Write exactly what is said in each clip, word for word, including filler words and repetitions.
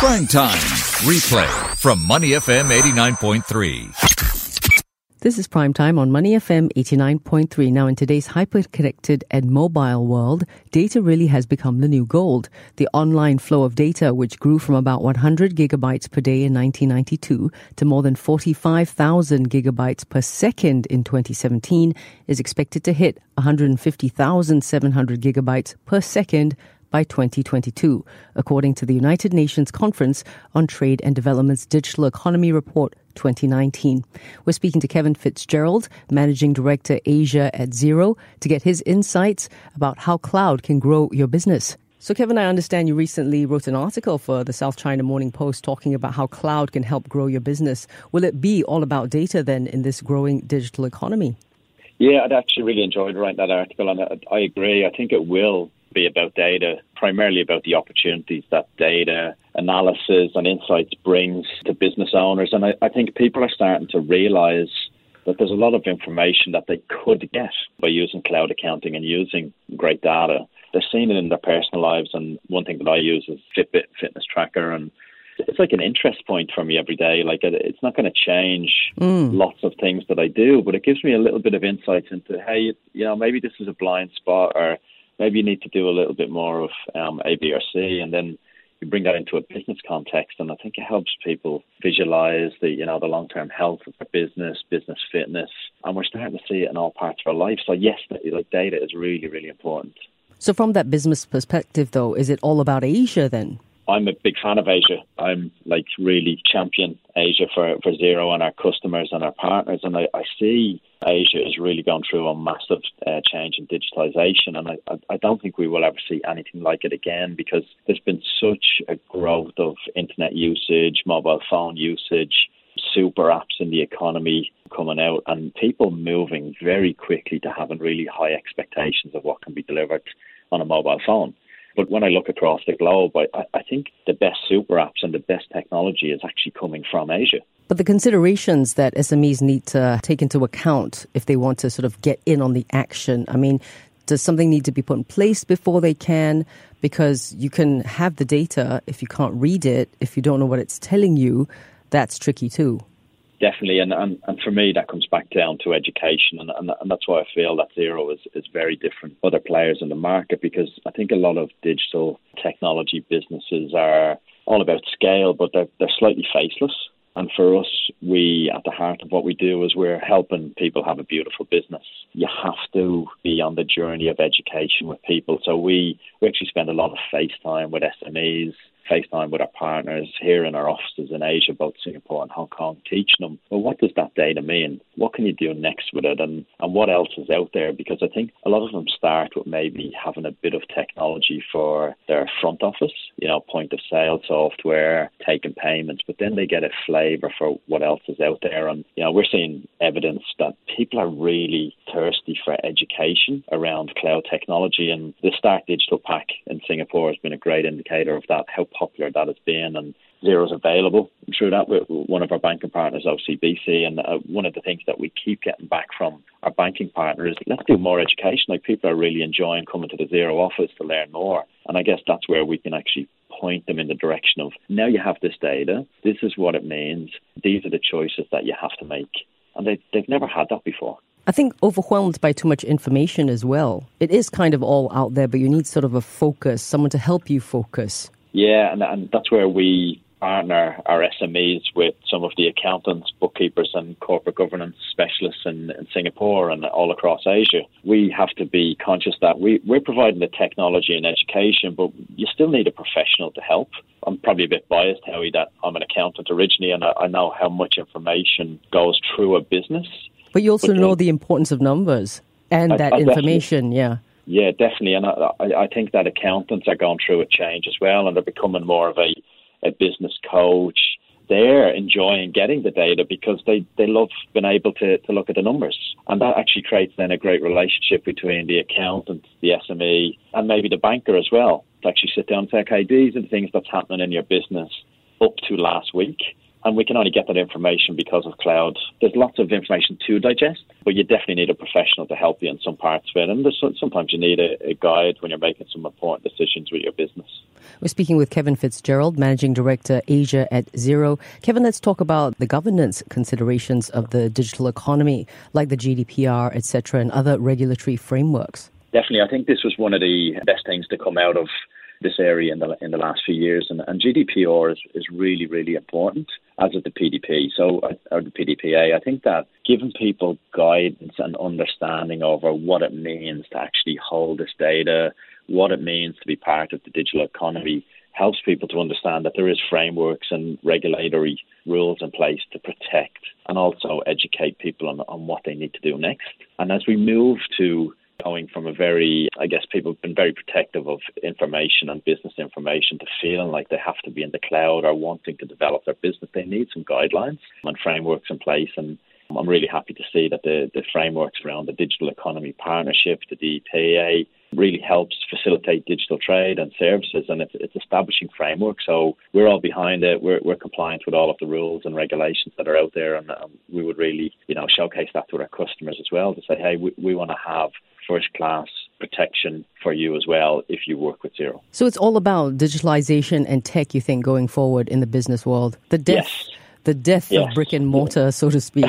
Prime Time. Replay from Money F M eighty-nine point three. This is Prime Time on Money F M eighty-nine point three. Now, in today's hyper-connected and mobile world, data really has become the new gold. The online flow of data, which grew from about one hundred gigabytes per day in nineteen ninety-two to more than forty-five thousand gigabytes per second in twenty seventeen, is expected to hit one hundred fifty thousand seven hundred gigabytes per second by twenty twenty-two, according to the United Nations Conference on Trade and Development's Digital Economy Report twenty nineteen. We're speaking to Kevin Fitzgerald, Managing Director Asia at Xero, to get his insights about how cloud can grow your business. So, Kevin, I understand you recently wrote an article for the South China Morning Post talking about how cloud can help grow your business. Will it be all about data then in this growing digital economy? Yeah, I'd actually really enjoyed writing that article, and I, I agree. I think it will be about data, primarily about the opportunities that data analysis and insights brings to business owners. And I, I think people are starting to realise that there's a lot of information that they could get by using cloud accounting and using great data. They're seeing it in their personal lives, and one thing that I use is Fitbit fitness tracker, and it's like an interest point for me every day. Like, it's not going to change mm. lots of things that I do, but it gives me a little bit of insights into, hey, you know, maybe this is a blind spot, or maybe you need to do a little bit more of um, A, B, or C, and then you bring that into a business context. And I think it helps people visualize the, you know, the long-term health of their business, business fitness, and we're starting to see it in all parts of our life. So yes, like, data is really, really important. So from that business perspective, though, is it all about Asia then? I'm a big fan of Asia. I'm like really champion Asia for, for Xero and our customers and our partners. And I, I see Asia has really gone through a massive uh, change in digitalization. And I, I, I don't think we will ever see anything like it again, because there's been such a growth of internet usage, mobile phone usage, super apps in the economy coming out, and people moving very quickly to having really high expectations of what can be delivered on a mobile phone. But when I look across the globe, I, I think the best super apps and the best technology is actually coming from Asia. But the considerations that S M Es need to take into account if they want to sort of get in on the action, I mean, does something need to be put in place before they can? Because you can have the data if you can't read it, if you don't know what it's telling you, that's tricky too. Definitely, and, and, and for me, that comes back down to education, and, and, and that's why I feel that Xero is, is very different from other players in the market, because I think a lot of digital technology businesses are all about scale, but they're, they're slightly faceless. And for us, we, at the heart of what we do is we're helping people have a beautiful business. You have to be on the journey of education with people. So we, we actually spend a lot of face time with S M Es, FaceTime with our partners here in our offices in Asia, both Singapore and Hong Kong, teaching them, well, what does that data mean? What can you do next with it? And, and what else is out there? Because I think a lot of them start with maybe having a bit of technology for their front office, you know, point of sale software, taking payments, but then they get a flavour for what else is out there. And, you know, we're seeing evidence that people are really thirsty for education around cloud technology. And the Start Digital Pack in Singapore has been a great indicator of that, how popular that has been, and Xero is available through that with one of our banking partners, O C B C. And uh, one of the things that we keep getting back from our banking partner is, let's do more education. Like, people are really enjoying coming to the Xero office to learn more. And I guess that's where we can actually point them in the direction of, now you have this data, this is what it means, these are the choices that you have to make. And they, they've never had that before. I think overwhelmed by too much information as well. It is kind of all out there, but you need sort of a focus, someone to help you focus. Yeah, and, and that's where we partner our S M Es with some of the accountants, bookkeepers and corporate governance specialists in, in Singapore and all across Asia. We have to be conscious that we, we're providing the technology and education, but you still need a professional to help. I'm probably a bit biased, Howie, that I'm an accountant originally, and I, I know how much information goes through a business. But you also but, know uh, the importance of numbers and I, that I information, yeah. Yeah, definitely. And I, I think that accountants are going through a change as well, and they're becoming more of a, a business coach. They're enjoying getting the data because they, they love being able to, to look at the numbers. And that actually creates then a great relationship between the accountant, the S M E, and maybe the banker as well. To actually sit down and say, okay, these are the things that's happening in your business up to last week. And we can only get that information because of cloud. There's lots of information to digest, but you definitely need a professional to help you in some parts of it. And there's, sometimes you need a, a guide when you're making some important decisions with your business. We're speaking with Kevin Fitzgerald, Managing Director, Asia at Xero. Kevin, let's talk about the governance considerations of the digital economy, like the G D P R, et cetera, and other regulatory frameworks. Definitely. I think this was one of the best things to come out of this area in the in the last few years, and, and G D P R is, is really, really important, as is the P D P. So, or the P D P A. I think that giving people guidance and understanding over what it means to actually hold this data, what it means to be part of the digital economy, helps people to understand that there is frameworks and regulatory rules in place to protect and also educate people on, on what they need to do next. And as we move to going from a very, I guess people have been very protective of information and business information to feeling like they have to be in the cloud or wanting to develop their business, they need some guidelines and frameworks in place. And I'm really happy to see that the, the frameworks around the Digital Economy Partnership, the D E P A, really helps facilitate digital trade and services, and it's, it's establishing framework. So we're all behind it. We're, we're compliant with all of the rules and regulations that are out there, and um, we would really, you know, showcase that to our customers as well, to say, hey, we, we want to have first-class protection for you as well if you work with Xero. So it's all about digitalization and tech, you think, going forward in the business world? The death, yes. the death yes. of brick and mortar, so to speak.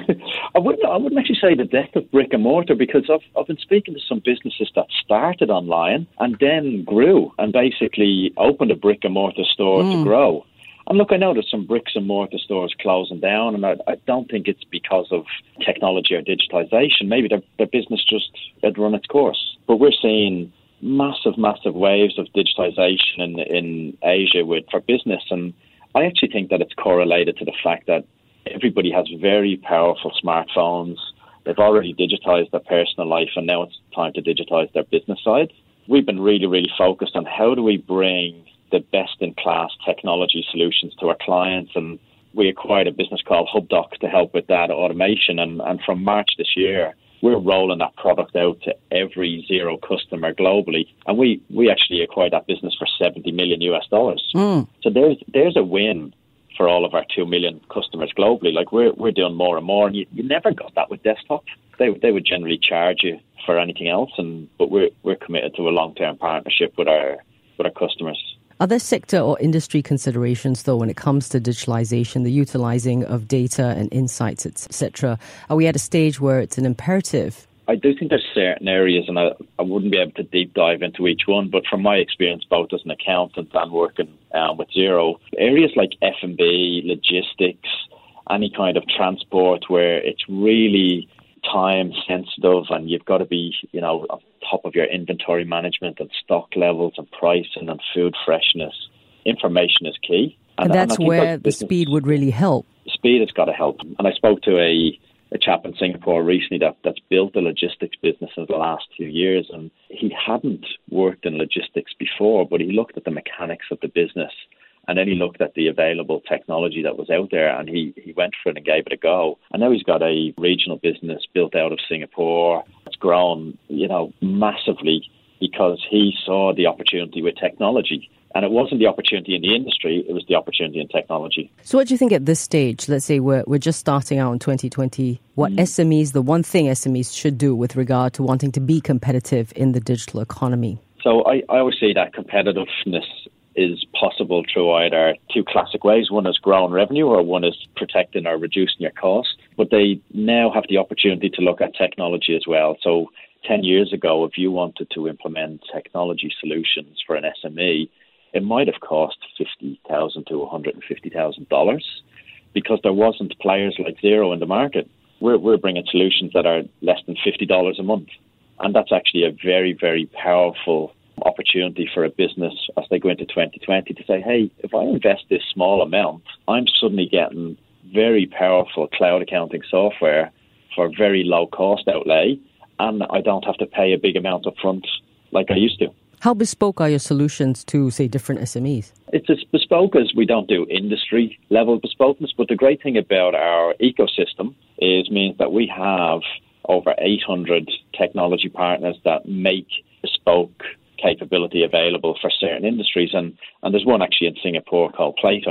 I wouldn't. I wouldn't actually say the death of brick and mortar, because I've I've been speaking to some businesses that started online and then grew and basically opened a brick and mortar store mm. to grow. And look, I know there's some bricks and mortar stores closing down, and I, I don't think it's because of technology or digitalization. Maybe their, their business just had run its course. But we're seeing massive, massive waves of digitalization in in Asia with for business, and I actually think that it's correlated to the fact that everybody has very powerful smartphones. They've already digitized their personal life, and now it's time to digitize their business side. We've been really, really focused on how do we bring the best-in-class technology solutions to our clients, and we acquired a business called HubDoc to help with that automation, and, and from March this year, we're rolling that product out to every Xero customer globally, and we, we actually acquired that business for seventy million US dollars. Mm. So there's there's a win for all of our two million customers globally. Like we're we're doing more and more, and you, you never got that with desktop. They they would generally charge you for anything else, and but we're we're committed to a long-term partnership with our with our customers. Are there sector or industry considerations, though, when it comes to digitalization, the utilizing of data and insights, et cetera? Are we at a stage where it's an imperative? I do think there's certain areas, and I, I wouldn't be able to deep dive into each one, but from my experience, both as an accountant and working um, with Xero, areas like F and B, logistics, any kind of transport where it's really time sensitive and you've got to be, you know, on top of your inventory management and stock levels and pricing and food freshness, information is key. And, and that's and where the speed would really help. Speed has got to help. And I spoke to a a chap in Singapore recently that, that's built a logistics business in the last few years, and he hadn't worked in logistics before, but he looked at the mechanics of the business, and then he looked at the available technology that was out there, and he, he went for it and gave it a go. And now he's got a regional business built out of Singapore. It's grown, you know, massively because he saw the opportunity with technology. And it wasn't the opportunity in the industry, it was the opportunity in technology. So what do you think at this stage, let's say we're we're just starting out in twenty twenty, what mm. S M Es, the one thing S M Es should do with regard to wanting to be competitive in the digital economy? So I, I always say that competitiveness is possible through either two classic ways. One is growing revenue, or one is protecting or reducing your cost. But they now have the opportunity to look at technology as well. So ten years ago, if you wanted to implement technology solutions for an S M E, it might have cost fifty thousand dollars to one hundred fifty thousand dollars because there wasn't players like Xero in the market. We're, we're bringing solutions that are less than fifty dollars a month. And that's actually a very, very powerful opportunity for a business as they go into twenty twenty to say, hey, if I invest this small amount, I'm suddenly getting very powerful cloud accounting software for very low cost outlay, and I don't have to pay a big amount up front like I used to. How bespoke are your solutions to, say, different S M Es? It's as bespoke as we don't do industry-level bespokeness, but the great thing about our ecosystem is means that we have over eight hundred technology partners that make bespoke capability available for certain industries. And, and there's one actually in Singapore called Plato.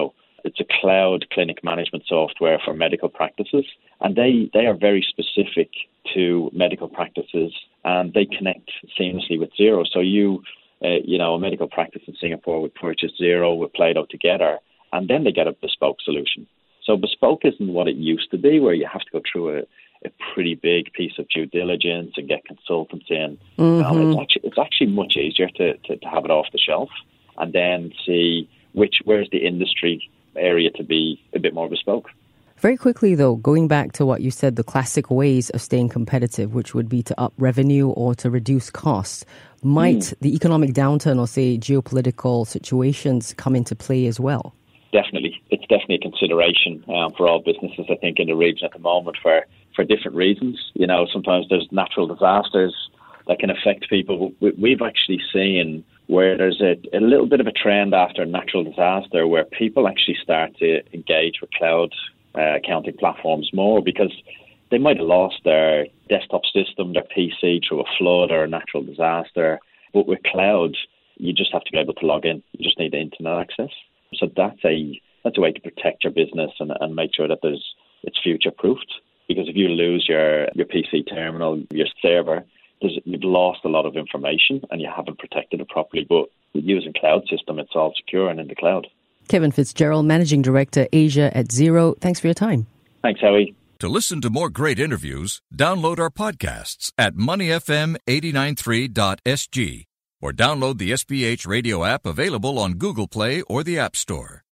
It's a cloud clinic management software for medical practices, and they, they are very specific to medical practices, and they connect seamlessly with Xero. So you, uh, you know, a medical practice in Singapore would purchase Xero with Play-Doh together, and then they get a bespoke solution. So bespoke isn't what it used to be, where you have to go through a, a pretty big piece of due diligence and get consultants in. Mm-hmm. Um, it's actually it's actually much easier to, to, to have it off the shelf and then see which where's the industry area to be a bit more bespoke. Very quickly, though, going back to what you said, the classic ways of staying competitive, which would be to up revenue or to reduce costs, might mm. the economic downturn or, say, geopolitical situations come into play as well? Definitely. It's definitely a consideration um, for all businesses, I think, in the region at the moment for, for different reasons. You know, sometimes there's natural disasters that can affect people. We've actually seen where there's a, a little bit of a trend after a natural disaster where people actually start to engage with cloud uh, accounting platforms more, because they might have lost their desktop system, their P C through a flood or a natural disaster. But with cloud, you just have to be able to log in. You just need the internet access. So that's a that's a way to protect your business and, and make sure that there's it's future-proofed. Because if you lose your, your P C terminal, your server, you've lost a lot of information and you haven't protected it properly. But using cloud system, it's all secure and in the cloud. Kevin Fitzgerald, Managing Director, Asia at Xero. Thanks for your time. Thanks, Howie. To listen to more great interviews, download our podcasts at money f m eight nine three dot s g or download the S B H radio app available on Google Play or the App Store.